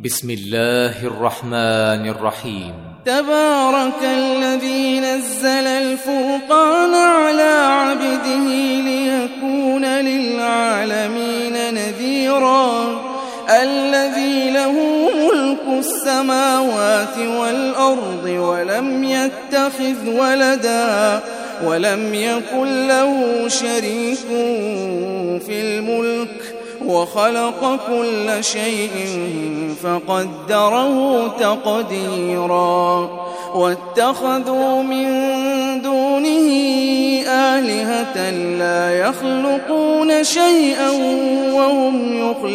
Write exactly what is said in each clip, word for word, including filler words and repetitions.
بسم الله الرحمن الرحيم. تبارك الذي نزل الفرقان على عبده ليكون للعالمين نذيرا الذي له ملك السماوات والأرض ولم يتخذ ولدا ولم يكن له شريك في الملك وخلق كل شيء فقدره تقديرا واتخذوا من دونه آلهة لا يخلقون شيئا وهم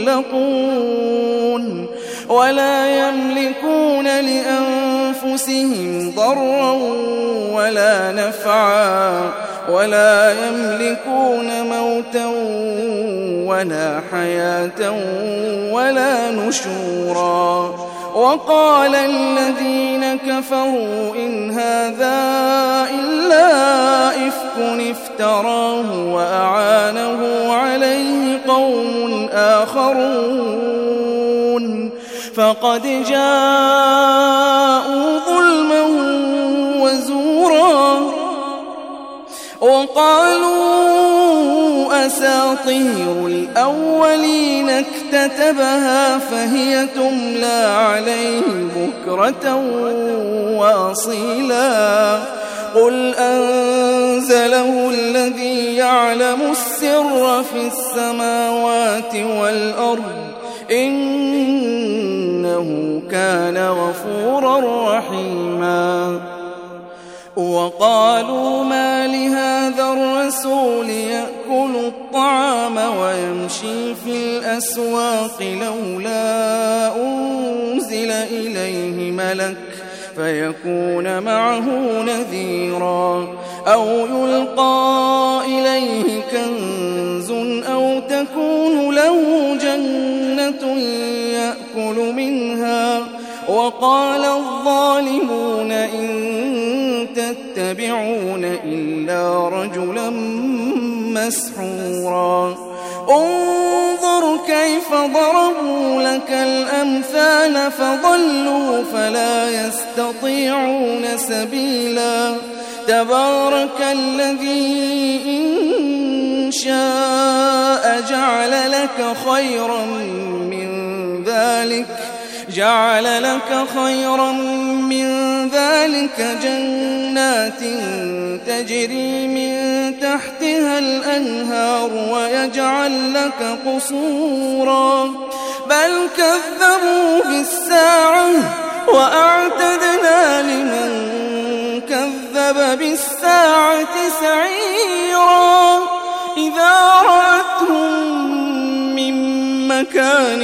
يخلقون ولا يملكون لأنفسهم ضرا ولا نفعا ولا يملكون موتا ولا حياة ولا نشورا. وقال الذين كفروا إن هذا إلا إفك افتراه وأعانه عليه قوم آخرون فقد جاءوا ظلما وزورا وقالوا أساطير الأولين اكتتبها فهي تملى عليه بكرة وأصيلا قل أنزله الذي يعلم السر في السماوات والأرض إنه كان غفورا رحيما. وقالوا ما لهذا الرسول يأكل الطعام ويمشي في الأسواق لولا أنزل إليه ملك فيكون معه نذيرا أو يلقى إليه كنز أو تكون له جنة يأكل منها. وقال الظالمون إن تتبعون إلا رجلا مسحورا انظر كيف ضربوا لك الأمثال فضلوا فلا يستطيعون سبيلا. تبارك الذي إن شاء جعل لك خيرا من ذلك جعل لك خيرا من ذلك جنات تجري من تحتها الأنهار ويجعل لك قصورا بل كذبوا بالساعة وأعتدنا لمن كذب بالساعة سعيرا إذا رأتهم من مكان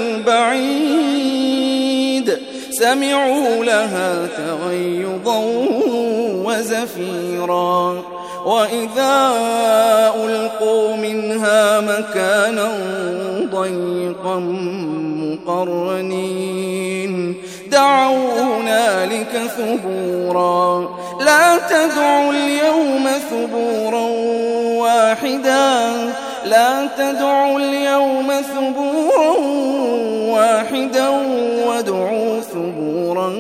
بعيد سمعوا لها تغيظا وزفيرا وإذا ألقوا منها مكانا ضيقا مقرنين دعوا هنالك ثبورا لا تدعوا اليوم ثبورا واحدا لا تدعوا اليوم ثبورا واحدا وادعوا ثبورا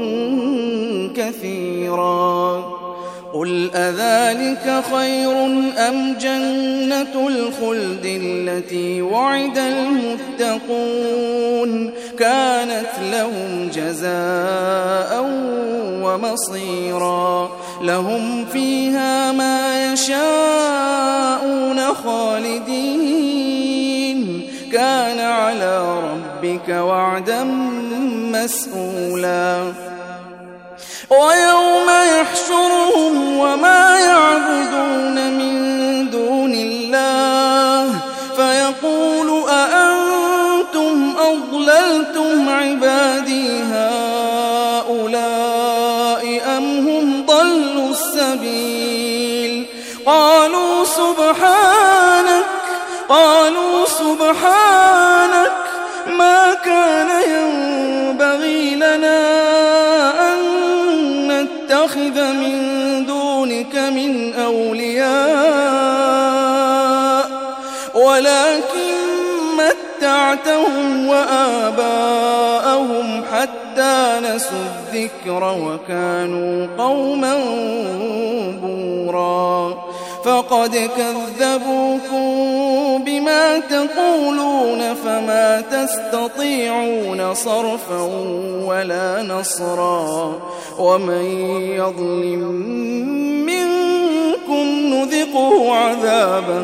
كثيرا. قل أذلك خير أم جنة الخلد التي وعد المتقون كانت لهم جزاء ومصيرا لهم فيها ما يشاءون خالدين كان على ربك وعدا مسئولا. ويوم يحشرهم وما يعبدون من دون الله فيقول أأنتم أضللتم عبادي هؤلاء أم هم ضلوا السبيل قالوا سبحانك قالوا سبحانك ما كان ينبغي لنا نتخذ من دونك من أولياء ولكن متعتهم وآباءهم حتى نسوا الذكر وكانوا قوما بورا فقد كذبوكم بما تقولون فما تستطيعون صرفا ولا نصرا ومن يظلم منكم نذقه عذابا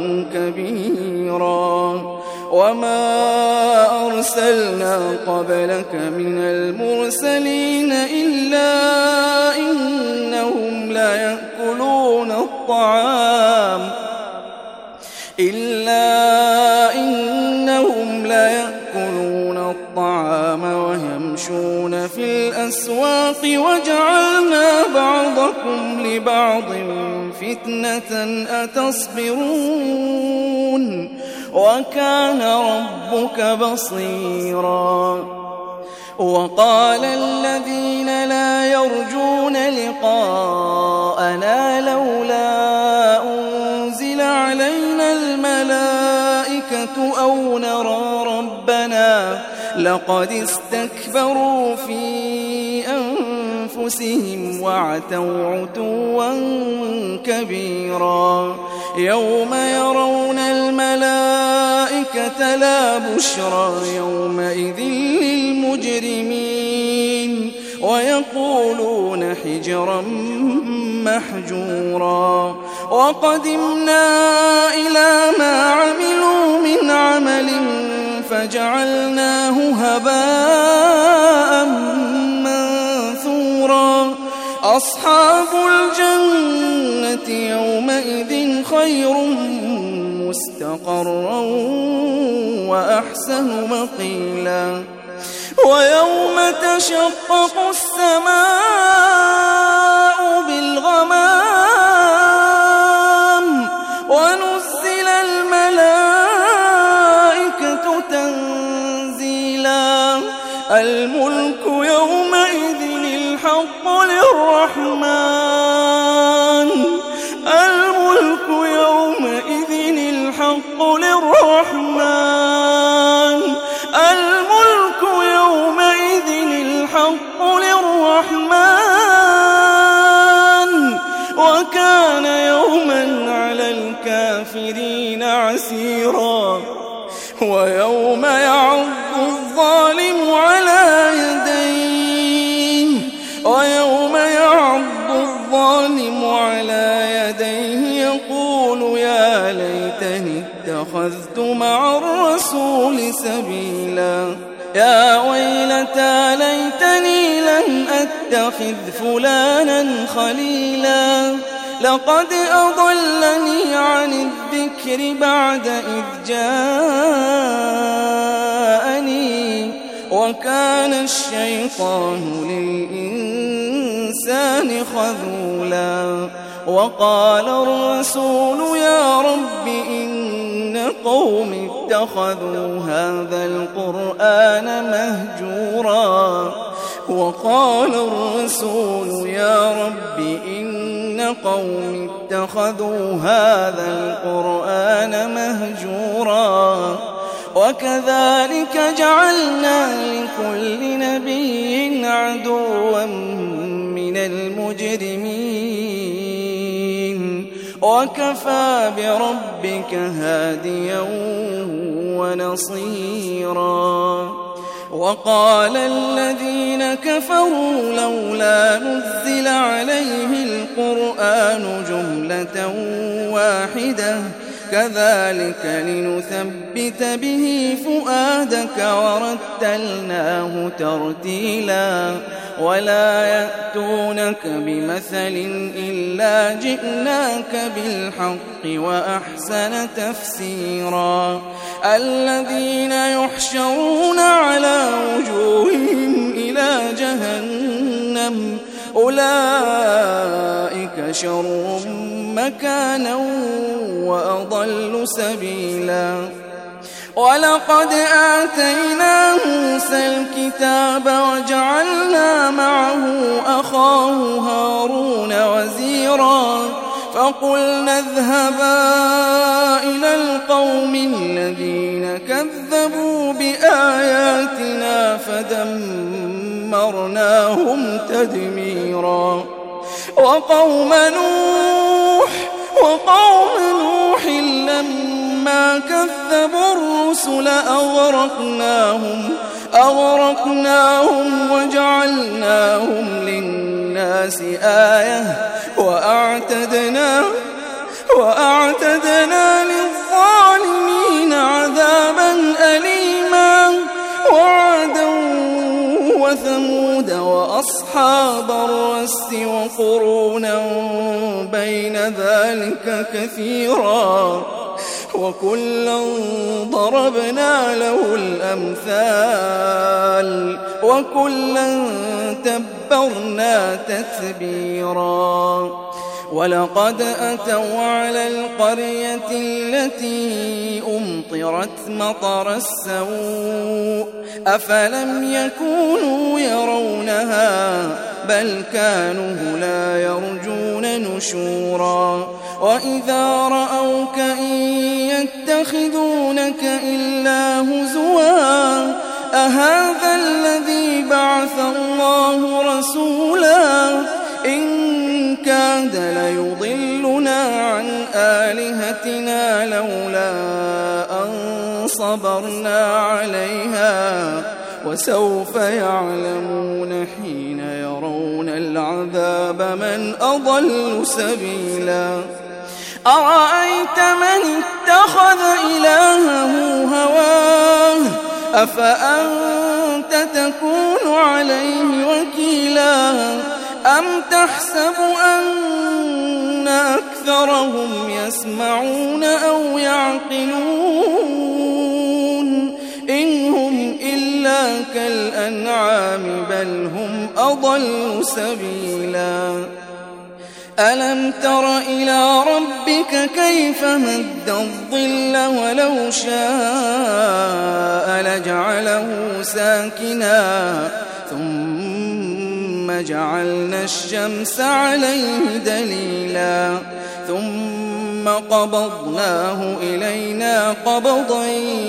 كبيرا وما أرسلنا قبلك من المرسلين إلا إنهم لا يأكلون الطعام إلا إنهم لا يأكلون الطعام ويمشون في الأسواق وجعلنا بعضكم لبعض فتنة أتصبرون وكان ربك بصيرا وقال الذين لا يرجون لقاءنا لولا أنزل علينا الملائكة أو نرى ربنا لقد استكبروا في أنفسهم وعتوا عتوا كبيرا يوم يرون الملائكة لا بشرى يومئذ للمجرمين ويقولون حجرا محجورا وقدمنا إلى ما عملوا من عمل فجعلناه هباء منثورا أصحاب الجنة يومئذ خير مستقرا وأحسن مقيلا ويوم تشقق السماء بالغمام ونزل الملائكة تنزيلا الملك يومئذ الحق للرحمن الملك يومئذ الحق للرحمن الملك يومئذ الحق للرحمن وكان يوما على الكافرين عسيرا ويوم يعض الظالم على يديه ويوم يعض الظالم على يديه يقول يا ليتني اتخذت مع الرسول سبيلا يا ويلتى ليتني لم أتخذ فلانا خليلا لقد أضلني عن الذكر بعد إذ جاءني وكان الشيطان للإنسان خذولا وقال الرسول يا رب إن قوم اتخذوا هذا القرآن مهجورا وقال الرسول يا رب إن قوم اتخذوا هذا القرآن مهجورا وكذلك جعلنا لكل نبي عدوا من المجرمين وكفى بربك هاديا ونصيرا وقال الذين كفروا لولا نزل عليه القرآن جملة واحدة كذلك لنثبت به فؤادك ورتلناه ترتيلا ولا يأتونك بمثل إلا جئناك بالحق وأحسن تفسيرا الذين يحشرون على وجوههم إلى جهنم أولئك شر مكانا وأضل سبيلا ولقد آتينا موسى الكتاب وجعلنا معه أخاه هارون وزيرا فقلنا اذهبا إلى القوم الذين كذبوا بآياتنا فدمرناهم تدميرا وقوم نوح وقوم نوح لما كذبوا الرسل أغرقناهم أغرقناهم وجعلناهم للناس آية وأعتدنا وأعتدنا للظالمين عذابا أليما وعادا وثمود وأصحاب الرس وقرونا بين ذلك كثيرا وكلا ضربنا له الأمثال وكلا تبرنا تتبيرا ولقد أتوا على القرية التي أمطرت مطر السوء أفلم يكونوا يرونها بل كانوا لا يرجون نشورا وإذا رأوك إن يتخذونك إلا هزوا أهذا الذي بعث الله رسولا إن كاد ليضلنا عن آلهتنا لولا أن صبرنا عليها وسوف يعلمون حين يرون العذاب من أضل سبيلا أرأيت من اتخذ إلهه هواه أفأنت تكون عليه وكيلا أم تحسب أن أكثرهم يسمعون أو يعقلون إن هم إلا كالأنعام بل هم أضل سبيلا ألم تر إلى ربك كيف مد الظل ولو شاء لجعله ساكنا ثم جعلنا الشمس عليه دليلا ثم قبضناه إلينا قبضا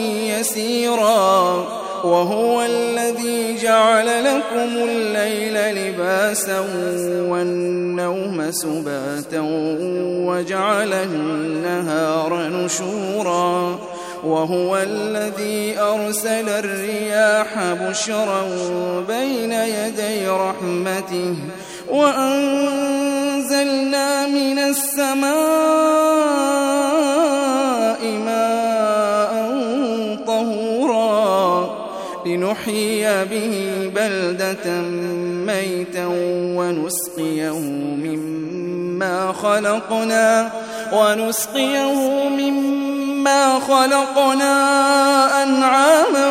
يسيرا وهو الذي جعل لكم الليل لباسا والنوم سباتا وجعل النهار نشورا وهو الذي أرسل الرياح بشرا بين يدي رحمته وأنزلنا من السماء ماء طهورا لنحيي به بلدة ميتا ونسقيه مما خلقنا ونسقيه مما خلقنا أنعاما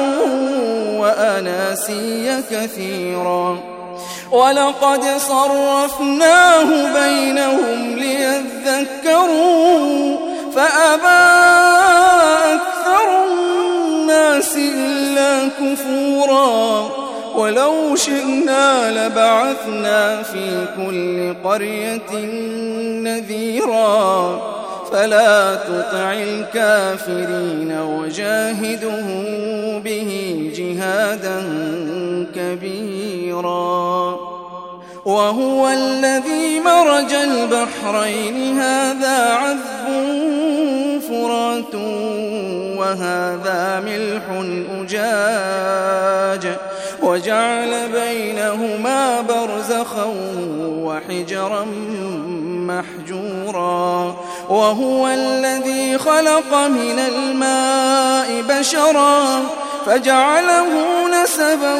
وأناسيا كثيرا ولقد صرفناه بينهم ليذكروا فأبى أكثر الناس إلا كفورا ولو شئنا لبعثنا في كل قرية نذيرا فلا تطع الكافرين وجاهده به جهادا كبيرا وهو الذي مرج البحرين هذا عذب فرات وهذا ملح أجاج وجعل بينهما برزخا وحجرا محجورا وهو الذي خلق من الماء بشرا فجعله نسبا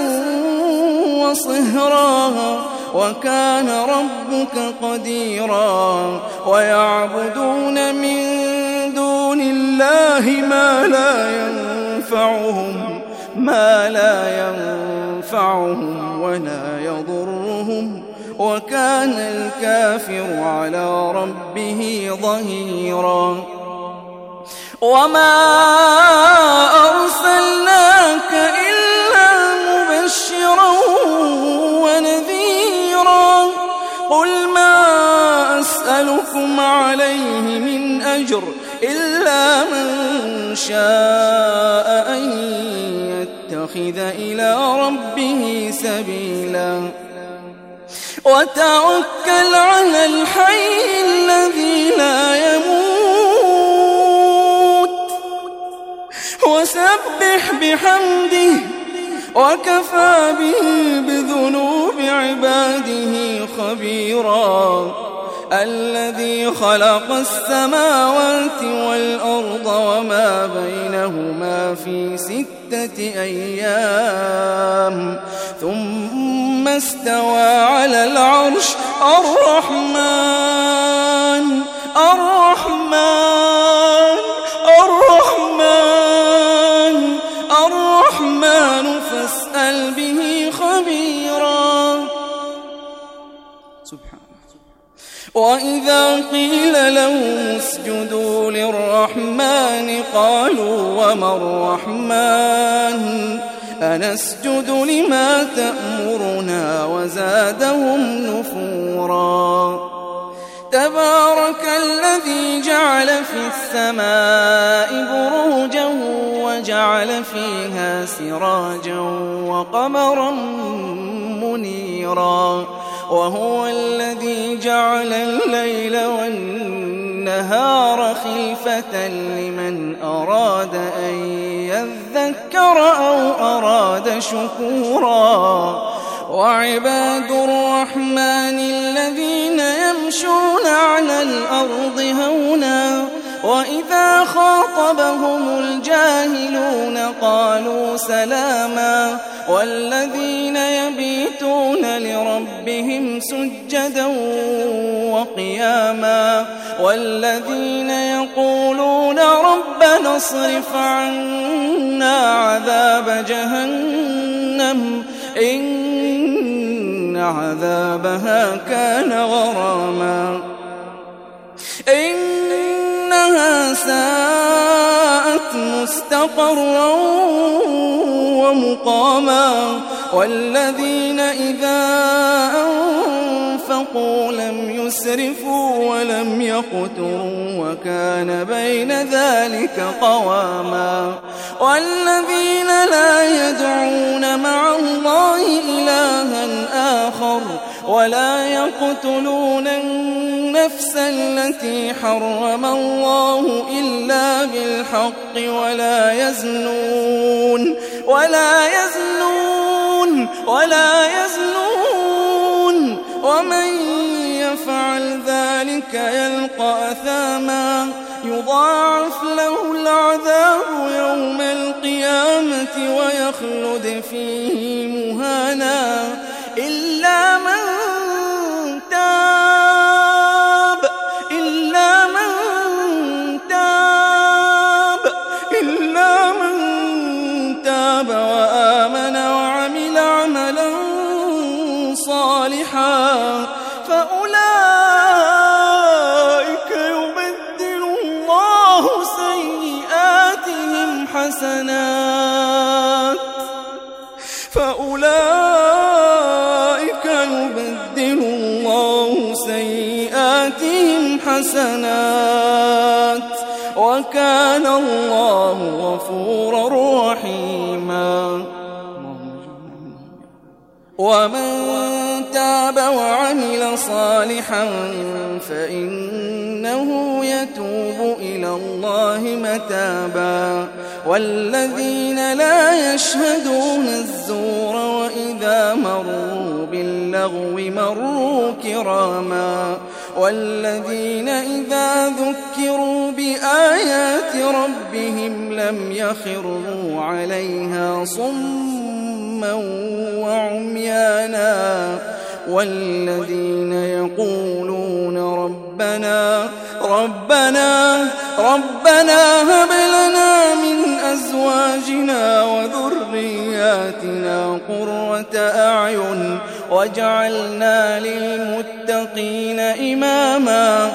وصهرا وكان ربك قديرا ويعبدون من دون الله ما لا ينفعهم ما لا ينفعهم ولا يضرهم وكان الكافر على ربه ظهيرا وما أرسلناك إلا مبشرا ونذيرا قل ما أسألكم أسألكم عليه من أجر إلا من شاء أن يتخذ إلى ربه سبيلا وتوكل على الحي الذي لا يموت وسبح بحمده وكفى به بذنوب عباده خبيرا الذي خلق السماوات والأرض وما بينهما في ستة أيام ثم استوى على العرش الرحمن الرحمن الرحمن الرحمن فاسأل به خبيرا سبحانه. وإذا قيل لهم اسجدوا للرحمن قالوا وما الرحمن أنسجد لما تأمرنا وزادهم نفورا تبارك الذي جعل في السماء بروجا وجعل فيها سراجا وقمرا منيرا وهو الذي جعل الليل والنهار خلفة لمن أراد أن يذكر أو أراد شكورا وعباد الرحمن الذين يمشون على الأرض هونا وإذا خاطبهم الجاهلون قالوا سلاما والذين يبيتون لربهم سجدا وقياما والذين يقولون ربنا اصرف عنا عذاب جهنم إن عذابها كان غراما إنها ساءت مستقرا ومقاما والذين إذا أنفقوا لم يسرفوا ولم يقتروا وكان بين ذلك قواما والذين لا يدعون مع الله إلها آخر ولا يقتلون النفس التي حرم الله إلا بالحق ولا يزنون ولا يزنون ولا يزنون ومن يفعل ذلك يلقى أثاما يضاعف له العذاب يوم القيامة ويخلد فيه مهانا إلا من تاب إلا من تاب إلا من تاب وآمن وعمل عملا صالحا فأولئك يبدل الله سيئاتهم حسنات فأولئك يبدل الله سيئاتهم حسنات وكان الله غفورا رحيما ومن تاب وعمل صالحا فإنه يتوب إلى الله متابا والذين لا يشهدون الزور وإذا مروا باللغو مروا كراما والذين إذا ذكروا بآيات ربهم لم يخروا عليها صما وعميانا والذين يقولون ربنا ربنا ربنا هب لنا من أزواجنا وذرياتنا قرة أعين واجعلنا للمتقين إماما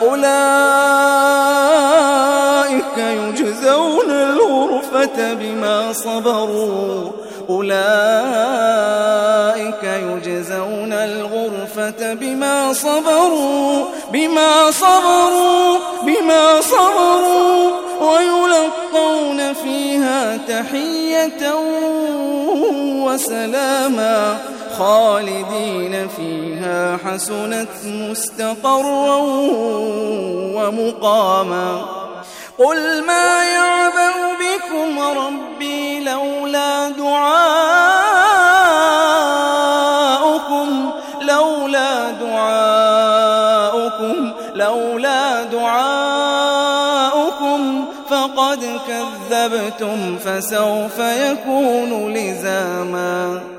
أولئك يجزون الغرفة بما صبروا أولئك يجزون الغرفة الغرفة بما صبروا بما صبروا بما صبروا ويلقون فيها تحية وسلاما خالدين فيها حسنت مستقرا ومقاما قل ما يعبأ بكم ربي لولا دعاؤكم لولا دعاؤكم لولا دعاؤكم فقد كذبتم فسوف يكون لزاما